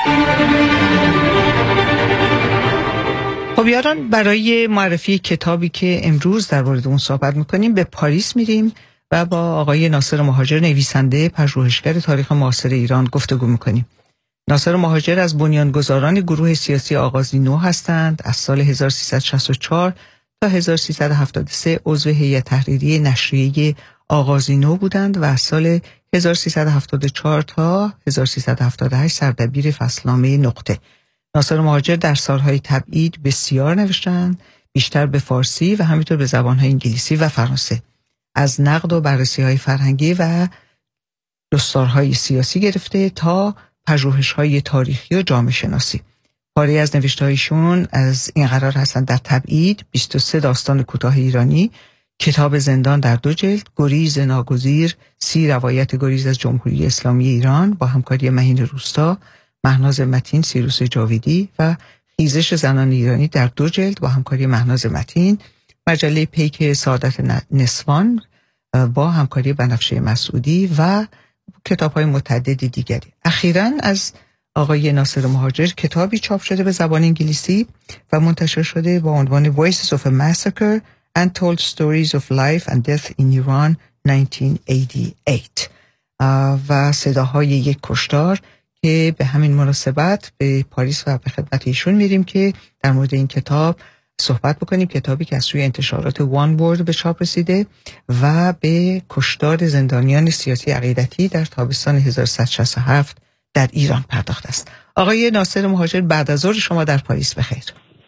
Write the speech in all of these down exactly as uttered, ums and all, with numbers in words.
خب یاران، برای معرفی کتابی که امروز در مورد اون صحبت میکنیم به پاریس میریم و با آقای ناصر مهاجر، نویسنده پژوهشگر تاریخ معاصر ایران گفتگو میکنیم. ناصر مهاجر از بنیانگذاران گروه سیاسی آغازی نو هستند. از سال هزار و سیصد و شصت و چهار تا هزار و سیصد و هفتاد و سه عضو هیئت تحریریه نشریه آغازی نو بودند و از سال هزار و سیصد و هفتاد و چهار تا هزار و سیصد و هفتاد و هشت سردبیر فصلنامه نقطه. ناصر مهاجر در سالهای تبعید بسیار نوشتند، بیشتر به فارسی و همینطور به زبانهای انگلیسی و فرانسه. از نقد و بررسی‌های فرهنگی و دستارهای سیاسی گرفته تا پژوهش‌های تاریخی و جامعه شناسی. پاره از نوشته‌هایشون از این قرار هستند: در تبعید، بیست و سه داستان کوتاه ایرانی، کتاب زندان در دو جلد، گریز ناگزیر، سی روایت گریز از جمهوری اسلامی ایران با همکاری مهین روستا، مهناز متین، سیروس جاویدی و خیزش زنان ایرانی در دو جلد با همکاری مهناز متین، مجله پیک سعادت نسوان با همکاری بنفشه مسعودی و کتاب‌های متعددی دیگری. اخیراً از آقای ناصر مهاجر کتابی چاپ شده به زبان انگلیسی و منتشر شده با عنوان Voices of a Massacre: Untold Stories of Life and Death in Iran نوزده هشتاد و هشت و صداهای یک کشتار، که به همین مناسبت به پاریس و به خدمت ایشون میریم که در مورد این کتاب صحبت بکنیم. کتابی که از سوی انتشارات وان ورد به چاپ رسیده و به کشتار زندانیان سیاسی عقیدتی در تابستان هزار و سیصد و شصت و هفت در ایران پرداخته است. آقای ناصر مهاجر، بعد از ظهر شما در پاریس بخیر.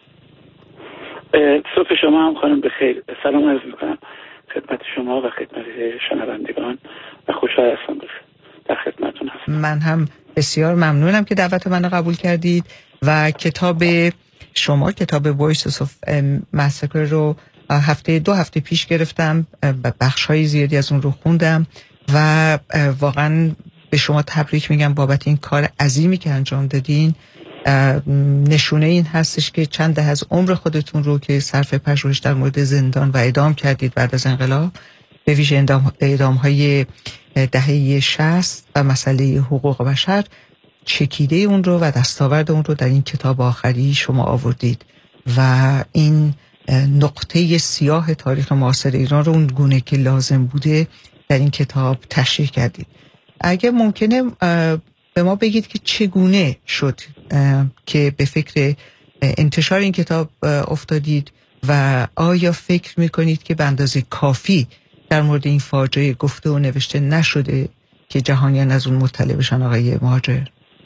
صبح شما هم خانم بخیر. سلام عرض میکنم خدمت شما و خدمت شنوندگان و خوشحال هستم در خدمتتون هستم. من هم بسیار ممنونم که دعوت من قبول کردید و کتاب شما، کتاب Voices of Massacre رو هفته دو هفته پیش گرفتم، بخش‌های زیادی از اون رو خوندم و واقعا به شما تبریک میگم بابت این کار عظیمی که انجام دادین. نشونه این هستش که چند دهه از عمر خودتون رو که صرف پژوهش در مورد زندان و اعدام کردید بعد از انقلاب، به ویژه اعدام‌های دهه شصت و مسئله حقوق بشر، چکیده اون رو و دستاورد اون رو در این کتاب آخری شما آوردید و این نقطه سیاه تاریخ معاصر ایران رو اون گونه که لازم بوده در این کتاب تشریح کردید. اگه ممکنه به ما بگید که چگونه شد که به فکر انتشار این کتاب افتادید و آیا فکر میکنید که به اندازه کافی در مورد این فاجعه گفته و نوشته نشده که جهانیان از اون مطلع بشن؟ آقای مهاجر.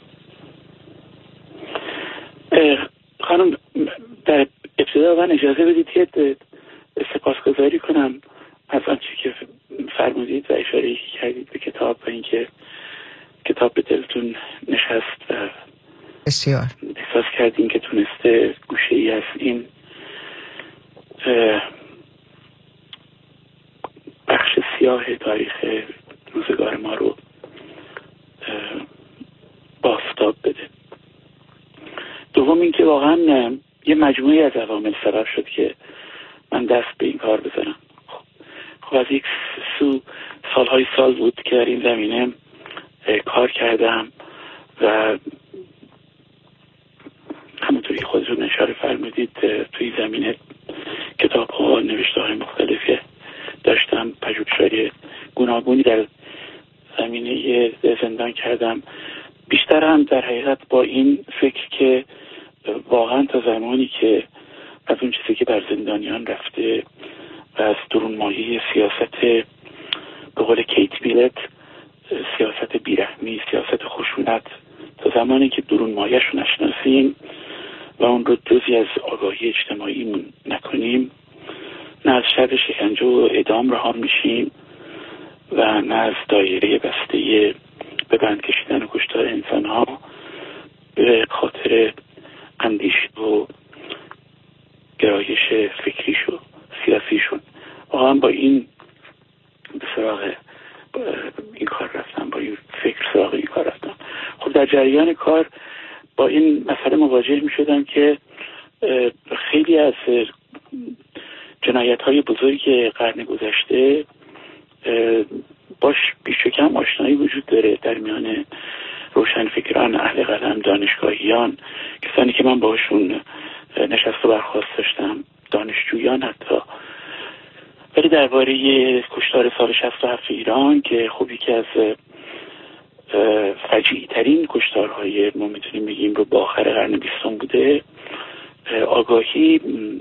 خانم، در ابتدا من اجازه بدید که سپاسگزاری کنم از آنچه که فرمودید و اشاره کردید به کتاب و اینکه کتاب به دلتون نشست و بسیار احساس کردین که تونسته گوشه ای از این بخش سیاه تاریخ روزگار ما رو بافتاب بده. دوم اینکه واقعا یه مجموعی از عوامل سبب شد که من دست به این کار بزنم. خب از یک سو سالهای سال بود که در این زمینه کار کردم و همونطوری خودتون اشاره فرمودید توی زمینه کتاب ها نوشته های مختلفی داشتم، پژوهش‌های گوناگونی در زمینه زندان کردم. بیشتر هم در حقیقت با این فکر که واقعا تا زمانی که از اون چیزی که بر زندانیان رفته و از درون مایه سیاست به قول کیت میلت سیاست بیرحمی، سیاست خشونت، تا زمانی که درون مایه‌شو نشناسیم و اون رو جزئی از آگاهی اجتماعی نکنیم، نه از شر شکنجه و اعدام رها میشیم و نه از دایره بسته به بند کشیدن و کشتار انسان ها به خاطر اندیشه و گرایش فکریش و سیاسیشون. واقعا با این به سراغ این کار رفتم، با این فکر سراغ این کار رفتم. خب در جریان کار با این مسئله مواجه می شدم که خیلی از جنایت های بزرگ قرن گذشته باش بیش و کم آشنایی وجود داره در میان روشنفکران، اهل قلم، دانشگاهیان، کسانی که من باشون نشست و برخاست داشتم، دانشجویان حتی. ولی درباره کشتار سال شصت و هفت ایران که خب یکی از فجیع ترین کشتارهای ما میتونیم بگیم رو با آخر قرن بیستم بوده، آگاهی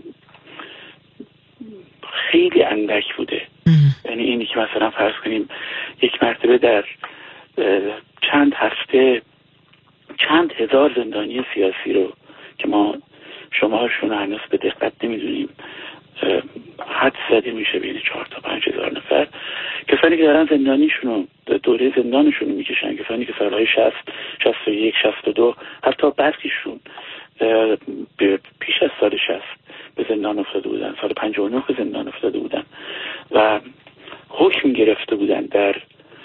خیلی اندک بوده. یعنی اینی که مثلا فرض کنیم یک مرتبه در چند هفته چند هزار زندانی سیاسی رو که ما شمارشون رو هنوز به دقت نمیدونیم حد زده میشه بین چهار تا پنج هزار نفر، کسانی که دارن زندانیشون رو دوره زندانشون رو میکشن، کسانی که سالهای شصت، شصت و یک، شصت و دو، حتی برخیشون پیش از سال شصت به زندان افتاده بودن، سال پنجاه و نه به زندان افتاده بودن و حکم گرفته بودن در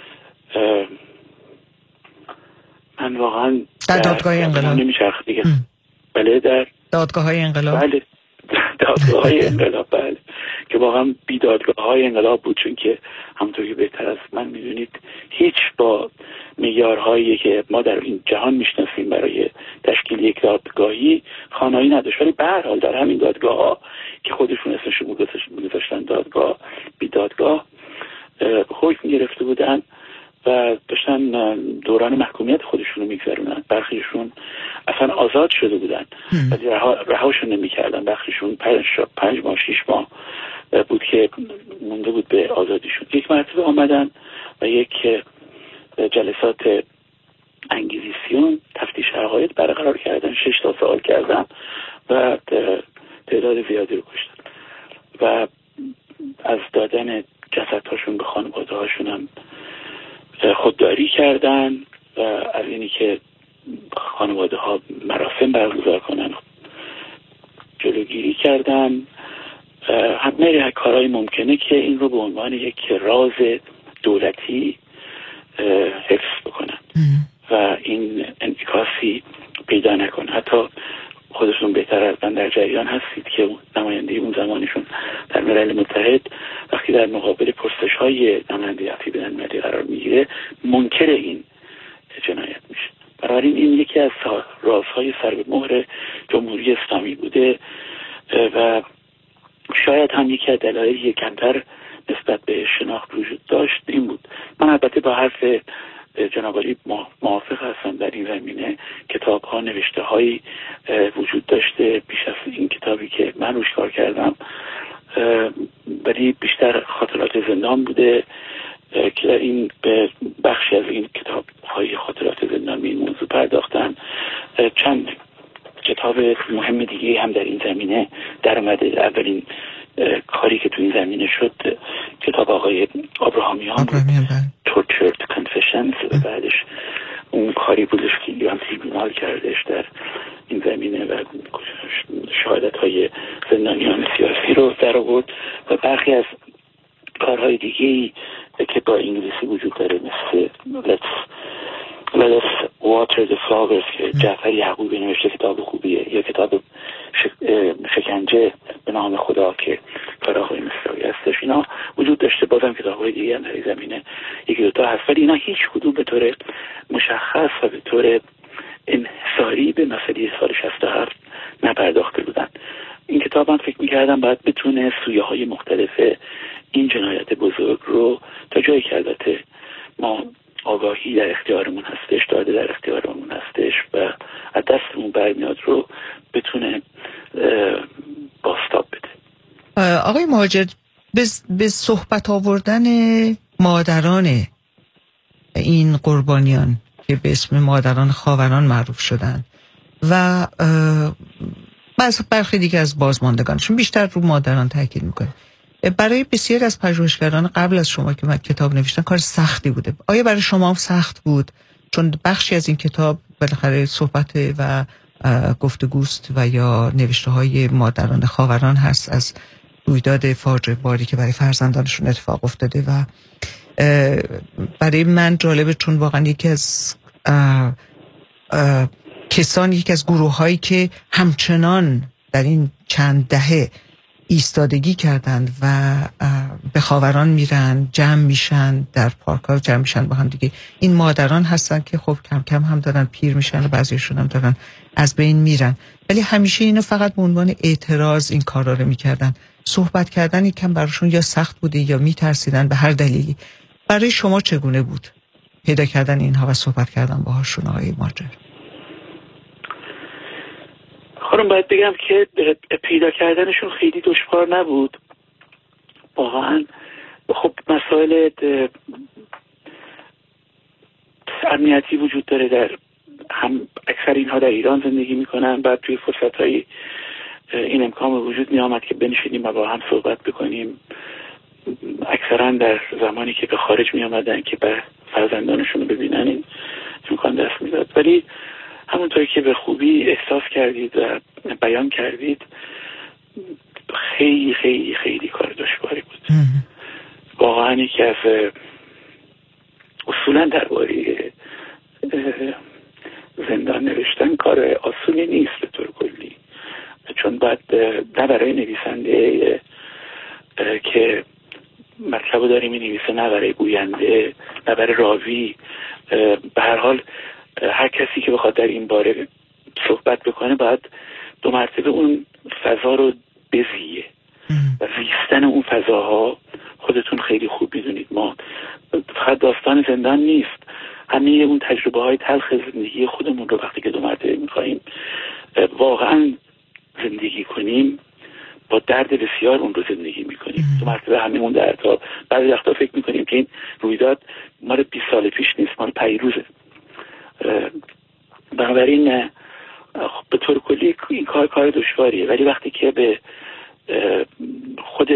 من واقعا در دادگاه انقلاب نمیچرخ دیگه. بله در دادگاه های انقلاب. بله دادگاه های انقلاب، بله، که واقعا بی دادگاه های انقلاب بود، چون که همونطور که بهتر از من میدونید هیچ با معیارهایی که ما در این جهان میشناسیم برای تشکیل یک دادگاهی خانایی نداشت. ولی به هر حال در همین دادگاه ها که خودشون اسمشون میگذاشتن دادگاه بی دادگاه حکم گرفته بودن و داشتن دوران محکومیت خودشون رو میگذرونن. برخیشون اصلا آزاد شده بودن ولی رهاشون نمیکردن، برخیشون پنج, پنج ماه شیش ماه بود که مونده بود به آزادیشون. یک مرتبه آمدن و یک جلسات انگیزیسیون، تفتیش عقاید برقرار کردن، شش تا سوال کردن و تعداد زیادی رو کشتن و از دادن جسدهاشون به خانواده هاشون هم خودداری کردن و از اینی که خانواده ها مراسم برگزار کنن جلوگیری کردن. همه کارهای ممکنه که این رو به عنوان یک راز دولتی حفظ بکنن و این انعکاسی پیدا نکنه. حتی خودشون بهتر از من در جریان هستید که نماینده اون زمانشون در ملل متحد وقتی در مقابل پرسش های نماینده عفی بین المللی قرار میگیره منکر این جنایت میشه. بنابراین این یکی از رازهای سر به مهر جمهوری اسلامی بوده و شاید هم یکی از دلایلی که کمتر نسبت به شناخت وجود داشت این بود. من البته با حرف جناب عالی موافق هستم در این زمینه. کتاب ها نوشته هایی وجود داشته بیش از این کتابی که من روش کار کردم، ولی بیشتر خاطرات زندان بوده که در این به بخشی از این کتاب های خاطرات زندان به این موضوع پرداختن. چند کتاب مهم دیگه هم در این زمینه در اومده. اولین کاری که تو این زمینه شد کتاب آقای ابراهامیان بود، Tortured Confessions، و بعدش اون کاری بودش که ایران تریبونال کردش در این زمینه و شهادت های زندانیان سیاسی رو در آورد و برخی از کارهای دیگه‌ای که با انگلیسی وجود داره مثل Let's Let's Water the Flowers که جعفر یعقوبی نوشته، کتاب خوبیه، یا کتاب شکنجه به نام خدا که کار آقای مصراوی هستش. اینا وجود داشته. بازم کتاب‌های دیگه هم در این زمینه یکی دوتا هست ولی اینا هیچ کدوم به طور مشخص و به طور انحصاری به مسئله سال شصت و هفت نپرداخته بودن. این کتاب هم فکر می‌کردم باید بتونه سویه‌های مختلف این جنایت بزرگ رو تا جایی که البته ما آگاهی در اختیارمون هستش، داده در اختیارمون هستش و از دستمون برمیاد رو بتونه باستاب بده. آقای مهاجر، به صحبت آوردن مادران این قربانیان که به اسم مادران خاوران معروف شدن و برخی دیگه از بازماندگانشون بیشتر رو مادران تاکید میکنه، برای بسیاری از پژوهشگران قبل از شما که من کتاب نوشتن کار سختی بوده. آیا برای شما هم سخت بود؟ چون بخشی از این کتاب بالاخره صحبت و گفتگوست و یا نوشته های مادران خاوران هست از رویداد فاجعه باری که برای فرزندانشون اتفاق افتاده و برای من جالبه چون واقعا یکی از اه اه کسان، یکی از گروه هایی که همچنان در این چند دهه ایستادگی کردند و به خاوران میرن، جمع میشن در پارک‌ها، جمع میشن با هم دیگه. این مادران هستن که خب کم کم هم دارن پیر میشن و بعضیشون هم دارن از بین میرن، ولی همیشه اینو فقط به عنوان اعتراض این کارا رو میکردن. صحبت کردن یکم براشون یا سخت بوده یا میترسیدن به هر دلیلی. برای شما چگونه بود پیدا کردن اینها و صحبت کردن باهاشون آقای مهاجر؟ خانم باید بگم که پیدا کردنشون خیلی دشوار نبود واقعا. خب مسائل امنیتی وجود داره، در هم اکثر اینها در ایران زندگی میکنن، بعد توی فرصتهای این امکان وجود می آمد که بنشینیم و با هم صحبت بکنیم. اکثرا در زمانی که به خارج می آمدن که به فرزندانشون رو ببینن این امکان دست می داد. ولی همونطوری که به خوبی احساس کردید و بیان کردید خیلی خیلی خیلی کار دشواری بود. واقعا یکی از اصولا درباره زندان نوشتن کار آسونی نیست به طور کلی، چون بعد نه برای نویسنده که مطلب داره می نویسه، نه برای گوینده، نه برای راوی، به هر حال هر کسی که بخواد در این باره صحبت بکنه باید دو مرتبه اون فضا رو بزیه و زیستن اون فضاها خودتون خیلی خوب میدونید. ما فقط داستان زندان نیست، همه اون تجربه های تلخ زندگی خودمون رو وقتی که دو مرتبه میخواییم واقعا زندگی کنیم با درد بسیار اون رو زندگی میکنیم. دو مرتبه همه اون دردها. بعضی وقتا فکر میکنیم که این رویداد مال بیست سال پیش نیست، مال پیروزه. بنابراین به طور کلی این کار کار دشواریه، ولی وقتی که به خود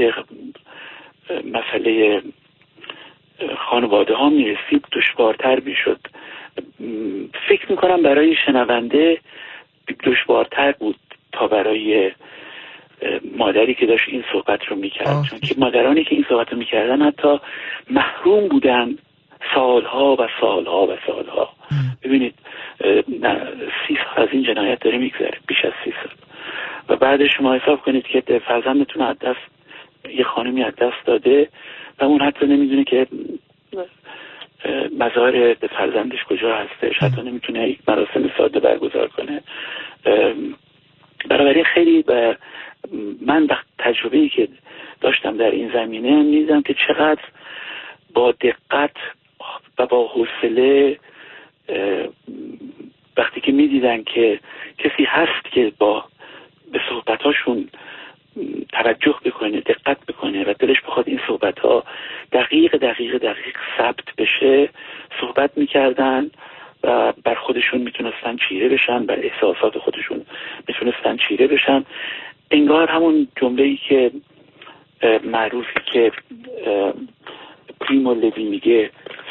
مسئله خانواده ها میرسید دشوارتر میشد. فکر میکنم برای شنونده دشوارتر بود تا برای مادری که داشت این صحبت رو میکرد، چون که مادرانی که این صحبت رو میکردن حتی محروم بودن سالها و سالها و سالها. ببینید سی سال از این جنایت داره میگذره، بیش از سی سال، و بعد شما حساب کنید که فرزندتون از دست یه خانمی از دست داده و اون حتی نمیدونه که مزار فرزندش کجا هستش، حتی نمیتونه یک مراسم ساده برگزار کنه. بنابراین خیلی من وقت تجربه‌ای که داشتم در این زمینه می‌دیدم که چقدر با دقت و با حوصله وقتی که می‌دیدن که کسی هست که با به صحبتاشون توجه بکنه، دقت بکنه و دلش بخواد این صحبت‌ها دقیق دقیق دقیق ثبت بشه، صحبت می‌کردن و بر خودشون میتونستن چیره بشن، بر احساسات خودشون میتونستن چیره بشن. انگار همون جمله‌ای که معروفی که پریمو لوی میگه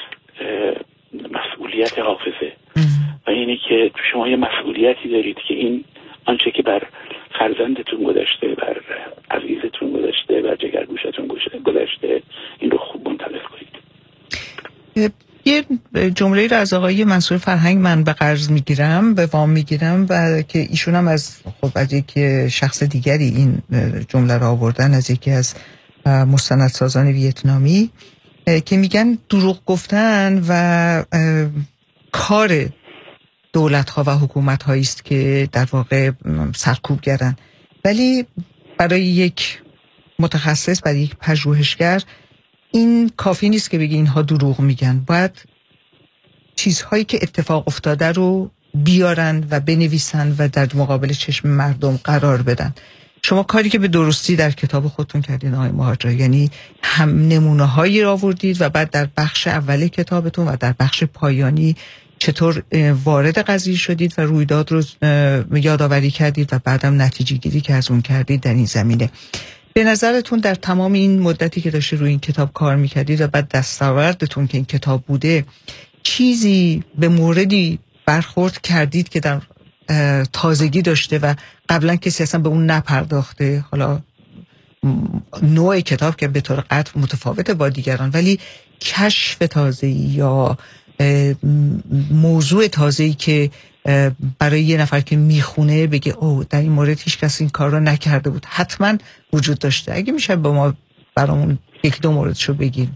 مسئولیت حافظه، و اینه که شما یه مسئولیتی دارید که این آنچه که بر فرزندتون گذشته، بر عزیزتون گذشته، بر جگرگوشتون گذشته، این رو خوب منتقل کنید. یه جمله رو از آقای منصور فرهنگ من به قرض میگیرم، به وام میگیرم، و که ایشون هم از خب از یک شخص دیگری این جمله رو آوردن، از یکی از مستندسازان ویتنامی، که میگن دروغ گفتن و کار دولت‌ها و حکومت‌هایی است که در واقع سرکوبگرن، ولی برای یک متخصص، برای یک پژوهشگر این کافی نیست که بگی اینها دروغ میگن. باید چیزهایی که اتفاق افتاده رو بیارن و بنویسن و در مقابل چشم مردم قرار بدن. شما کاری که به درستی در کتاب خودتون کردین آقای مهاجر، یعنی هم نمونه هایی را آوردید و بعد در بخش اولی کتابتون و در بخش پایانی چطور وارد قضیه شدید و رویداد رو یادآوری کردید و بعدم نتیجه گیری که از اون کردید در این زمینه. به نظرتون در تمام این مدتی که داشتی روی این کتاب کار میکردید و بعد دستاوردتون که این کتاب بوده، چیزی به موردی برخورد کردید که در تازگی داشته و قبلا کسی اصلا به اون نپرداخته؟ حالا نوع کتاب که به طور قطع متفاوته با دیگران، ولی کشف تازه‌ای یا موضوع تازه‌ای که برای یه نفر که میخونه بگه اوه در این مورد هیچ کس این کار رو نکرده بود، حتما وجود داشته. اگه میشه با ما برامون یک دو موردشو بگیم.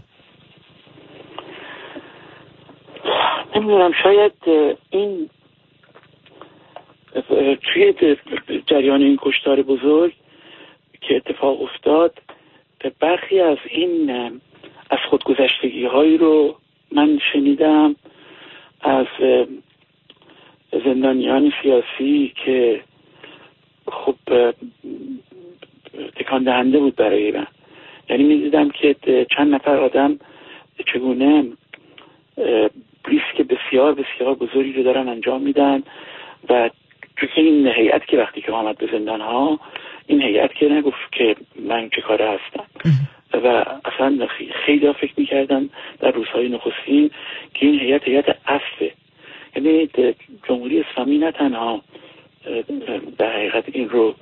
نمیدونم، شاید این توی جریان این کشتار بزرگ که اتفاق افتاد برخی از این از خودگذشتگی هایی رو من شنیدم از زندانیان سیاسی که خب تکان دهنده بود برای من. یعنی می‌دیدم که چند نفر آدم چگونه ریسک بسیار بسیار بزرگی رو دارن انجام میدن و چون این هیئت که وقتی که آمد به زندان ها، این هیئت که نگفت که من چه کاره هستم و اصلا خیلی ها فکر میکردن در روزهای نخستین که این هیئت هیئت عفوه. یعنی جمهوری اسلامی نه تنها در حقیقت این رو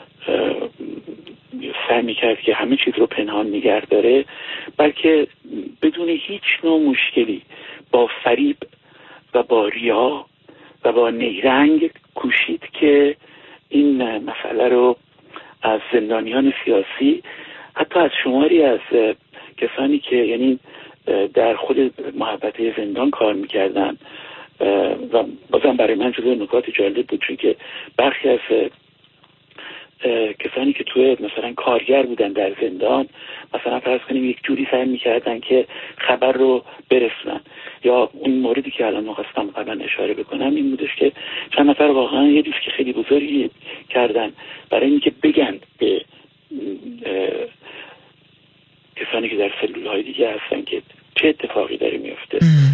سعی میکرد که همه چیز رو پنهان نگه داره، بلکه بدون هیچ نوع مشکلی با فریب و با ریا و با نیرنگ کوشید که این مسئله رو از زندانیان سیاسی، حتی از شماری از کسانی که یعنی در خود محوطه زندان کار میکردن و بازم برای من جزو نکات جالب بود، چون که برخی از کسانی که توی مثلا کارگر بودن در زندان، مثلا فرض کنیم یک جوری سعی میکردن که خبر رو برسونن. یا اون موردی که الان می‌خواستم قبلا اشاره بکنم این بودش که چند نفر واقعا یه ریسک خیلی بزرگی کردن برای اینکه بگن به کسانی که در سلول‌های دیگه هستن که چه اتفاقی داره میفته.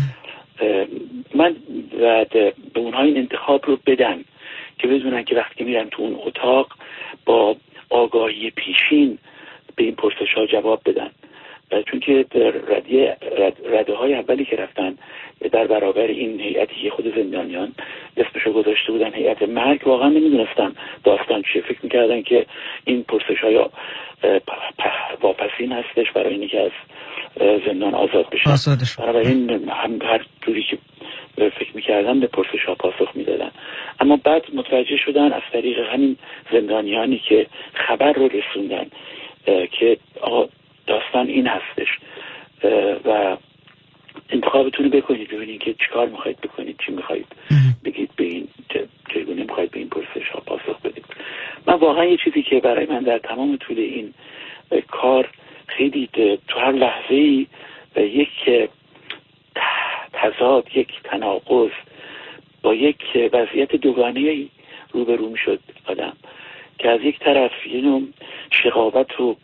من و به اونها این انتخاب رو بدن که بدونن که وقتی میرن تو اون اتاق با آگاهی پیشین به این پرسش‌ها جواب بدن. چون که رده, رده های اولی که رفتن در برابر این هیئتی که خود زندانیان اسمشو گذاشته بودن هیئت مرگ، واقعا نمیدونستن داستان چیه. فکر میکردن که این پرسش های واپسین هستش برای اینی که از زندان آزاد بشن. برای این هم هر جوری که فکر میکردن به پرسش ها پاسخ میدادن. اما بعد متوجه شدن از طریق همین زندانیانی که خبر رو رسوندن که آقا داستان این هستش و انتخابتون رو بکنید، ببینید که چیکار میخواید بکنید، چی میخواید بگید، به این چگونه میخواید به این پرسش ها پاسخ بدید. من واقعا یه چیزی که برای من در تمام طول این کار خیلی تو هر لحظه‌ای یک تضاد، یک تناقض با یک وضعیت دوگانه‌ای روبرو میشد آدم، که از یک طرف یه نوع شقاوت و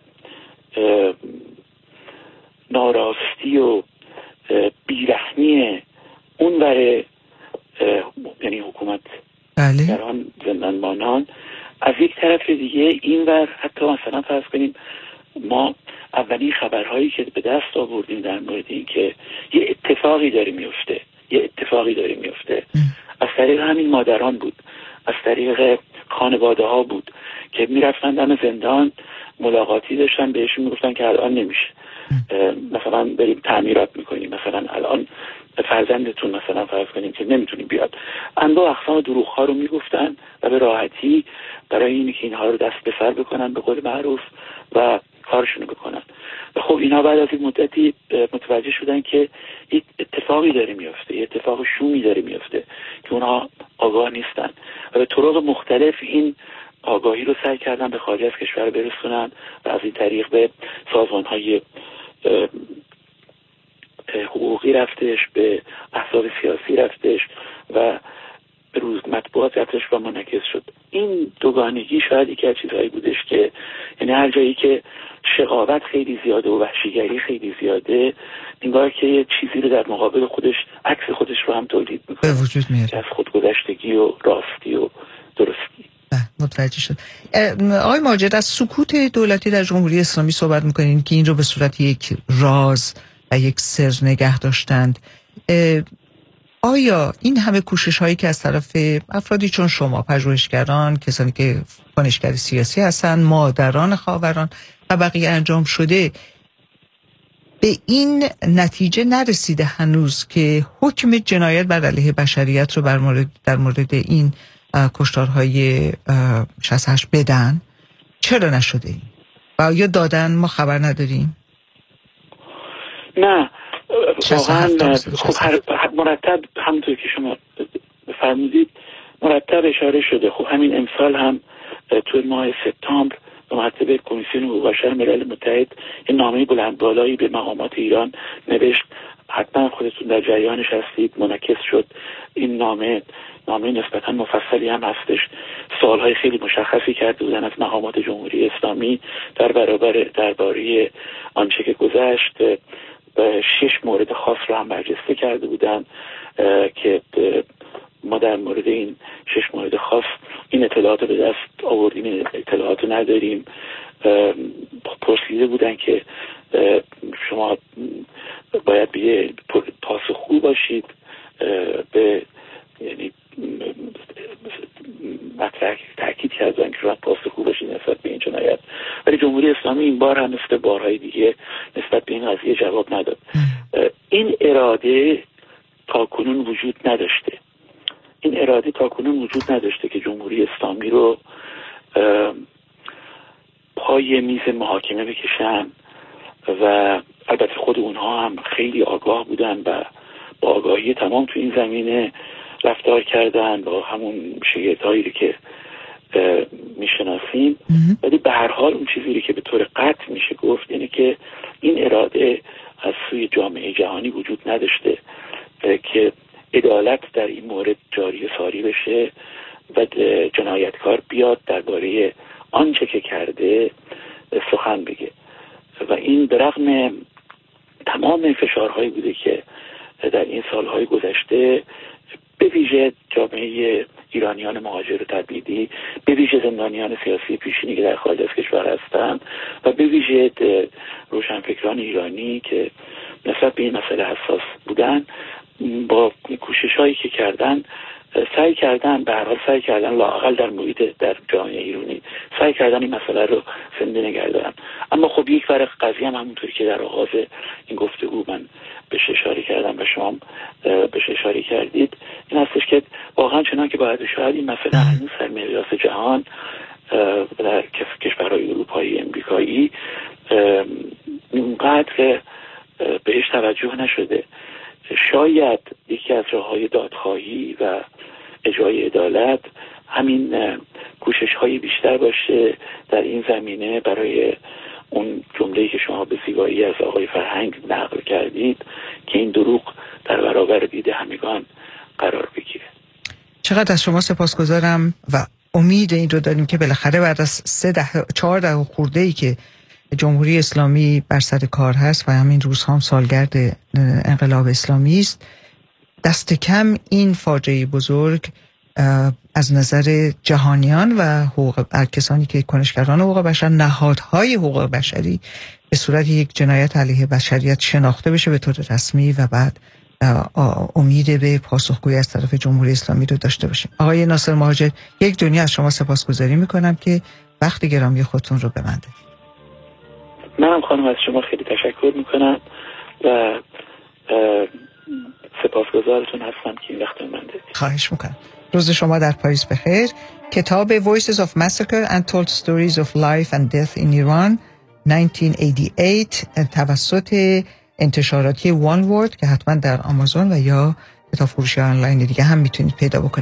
ناراستی و بیرحمی اون بره، یعنی حکومت گران زندانبانان، از یک طرف دیگه این ور حتی مثلا فرض کنیم ما اولین خبرهایی که به دست آوردیم در مورد این که یه اتفاقی داره میفته یه اتفاقی داره میفته از طریق همین مادران بود، از طریق خانواده ها بود که میرفتن دم زندان، ملاقاتی داشتن، بهشون میگفتن که الان نمیشه، مثلا بریم تعمیرات میکنیم، مثلا الان فرزندتون مثلا فرض کنیم که نمیتونیم بیاد. انواع اقسام دروغ ها رو میگفتن و به راحتی برای اینکه که اینها رو دست به سر بکنن به قول معروف و کارشونو بکنن. و خب اینا بعد از این مدتی متوجه شدن که یک اتفاقی داره میفته، یک اتفاق شومی داره میفته که اونها آگاه نیستن و به طرق مختلف این آگاهی رو سعی کردن به خارج از کشور برسونن و از این طریق به سازمان‌های حقوقی رفتش، به احزاب سیاسی رفتش و به روز مطبوعات رفتش و منعکس شد. این دوگانگی شاید یکی از چیزهایی بودش که یعنی هر جایی که شقاوت خیلی زیاده و وحشیگری خیلی زیاده، انگار که یه چیزی رو در مقابل خودش، عکس خودش رو هم تولید میکنه، به وجود میاره، از خودگذشتگی و راستی و درستی. متوجه شد. آقای ماجد، از سکوت دولتی در جمهوری اسلامی صحبت میکنین که این رو به صورت یک راز و یک سر نگه داشتند. آیا این همه کوشش هایی که از طرف افرادی چون شما، پژوهشگران، کسانی که کنشگر سیاسی هستن، مادران خاوران و بقیه انجام شده، به این نتیجه نرسیده هنوز که حکم جنایت بر علیه بشریت رو بر مورد در مورد این کشتارهای شصت و هشت بدن؟ چرا نشده این؟ و یا دادن ما خبر نداریم؟ نه واقعا خب هر مرتب همونطور که شما فرمودید مرتب اشاره شده. خب همین امسال هم تو ماه سپتامبر به مرتبه کمیسیون حقوق بشر ملل متحد یه نامه بلند بالایی به مقامات ایران نوشت. حتما خودتون در جریانش هستید، منعکس شد این نامه. نامه نسبتا مفصلی هم هستش. سوالهای خیلی مشخصی کرده بودن از مقامات جمهوری اسلامی در برابر درباره آنچه که گذشت. شش مورد خاص رو هم برجسته کرده بودن که ما در مورد این شش مورد خاص این اطلاعات رو به دست آوردیم، این اطلاعات رو نداریم. پرسیده بودن که شما باید به پاسخگو باشید، به یعنی مطرح تاکید کردن که شما پاسخگو باشید نسبت به این جنایت. ولی جمهوری اسلامی این بار هم مثل بارهای دیگه نسبت به این قضیه جواب نداد. این اراده تاکنون وجود نداشته. این اراده تاکنون وجود نداشته که جمهوری اسلامی رو پای میز محاکمه بکشن و البته خود اونها هم خیلی آگاه بودن و با آگاهی تمام تو این زمینه رفتار کردن با همون شگردهایی که میشناسیم. ولی به هر حال اون چیزی که به طور قطع میشه گفت یعنی که این اراده از سوی جامعه جهانی وجود نداشته که عدالت در این مورد جاری ساری بشه و جنایتکار بیاد درباره آنچه که کرده سخن بگه. و این به رغم تمام فشارهایی بوده که در این سالهای گذشته به ویژه جامعه ایرانیان مهاجر تبعیدی، به ویژه زندانیان سیاسی پیشینی که در خارج از کشور هستند و به ویژه روشنفکران ایرانی که نسبت به این مسئله حساس بودن، با کوشش هایی که کردن سعی کردن به هر حال سعی کردن لااقل در محیط در جامعه ایرانی سعی کردن این مسئله رو زنده نگه دارن. اما خب یک ورق قضیه هم همونطوری که در آغاز این گفتگو من بهش اشاره کردم و شما بهش اشاره کردید این هستش که واقعا چنان که باید شاید این مسئله هنوز در مقیاس جهان در کشورهای اروپایی امریکایی اونقدر بهش توجه نشده. شاید یکی از راه‌های دادخواهی و اجرای عدالت همین کوشش های بیشتر باشه در این زمینه برای اون جمله‌ای که شما به زیبایی از آقای فرهنگ نقل کردید که این دروغ در برابر دید همگان قرار بگیره. چقدر از شما سپاسگزارم و امید این رو داریم که بالاخره بعد از سه ده چهار ده خورده‌ای که جمهوری اسلامی بر سر کار هست و همین روزها هم سالگرد انقلاب اسلامی است، دست کم این فاجعه بزرگ از نظر جهانیان و حقوق کسانی که کنشگران حقوق بشر، نهادهای حقوق بشری به صورت یک جنایت علیه بشریت شناخته بشه به طور رسمی و بعد امید به پاسخگویی از طرف جمهوری اسلامی رو داشته باشیم. آقای ناصر مهاجر، یک دنیا از شما سپاسگزاری میکنم که وقت گرامی خودتون رو به من دادید. منم خانم از شما خیلی تشکر میکنم و سپاسگزارتون هستم که این وقت من دادید. خواهش میکنم. روز شما در پاریس بخیر. کتاب Voices of Massacre Untold Stories of Life and Death in Iran نوزده هشتاد و هشت توسط انتشاراتی One World که حتما در آمازون و یا کتاب فروشی آنلاین دیگه هم میتونید پیدا بکنید.